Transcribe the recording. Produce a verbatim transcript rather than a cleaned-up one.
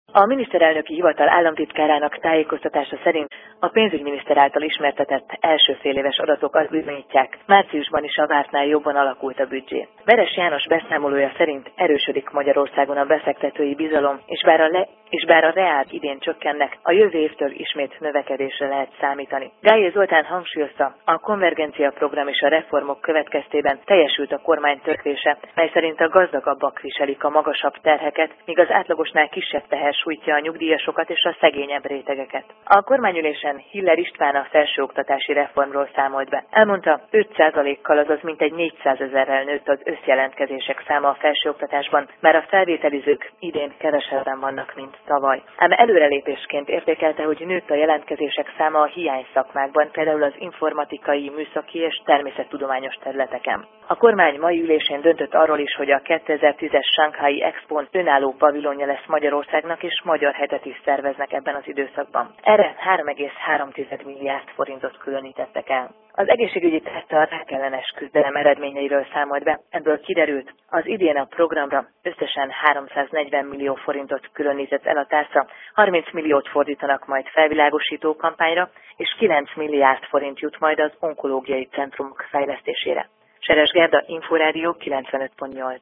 A miniszterelnöki hivatal államtitkárának tájékoztatása szerint a pénzügyminiszter által ismertetett első féléves adatok azt bizonyítják, márciusban is a vártnál jobban alakult a büdzsé. Veres János beszámolója szerint erősödik Magyarországon a befektetői bizalom, és bár a, le, és bár a reálk idén csökkennek, a jövő évtől ismét növekedésre lehet számítani. Gályé Zoltán hangsúlyozta, a konvergencia program és a reformok következtében teljesült a kormány törekvése, mely szerint a gazdagabbak viselik a magasabb terheket, míg az átlagosnál kisebb teher sújtja a nyugdíjasokat és a szegényebb rétegeket. A kormányülésen Hiller István a felsőoktatási reformról számolt be. Elmondta, öt százalékkal, azaz mintegy négyszázezerrel nőtt az összjelentkezések száma a felsőoktatásban, már a felvételizők idén kevesebben vannak, mint tavaly. Ám előrelépésként értékelte, hogy nőtt a jelentkezések száma a hiány szakmákban, például az informatikai, műszaki és természettudományos területeken. A kormány mai ülésén döntött arról is, hogy a kétezer-tízes Shanghai Expón önálló pavilonja lesz Magyarországnak, és magyar hetet is szerveznek ebben az időszakban. Erre három egész három milliárd forintot különítettek el. Az egészségügyi tárca a rákellenes küzdelem eredményeiről számolt be. Ebből kiderült, az idén a programra összesen háromszáznegyven millió forintot különített el a tárca, harminc milliót fordítanak majd felvilágosító kampányra, és kilenc milliárd forint jut majd az onkológiai centrumok fejlesztésére. Seres Gerda, Inforádió kilencvenöt pont nyolc.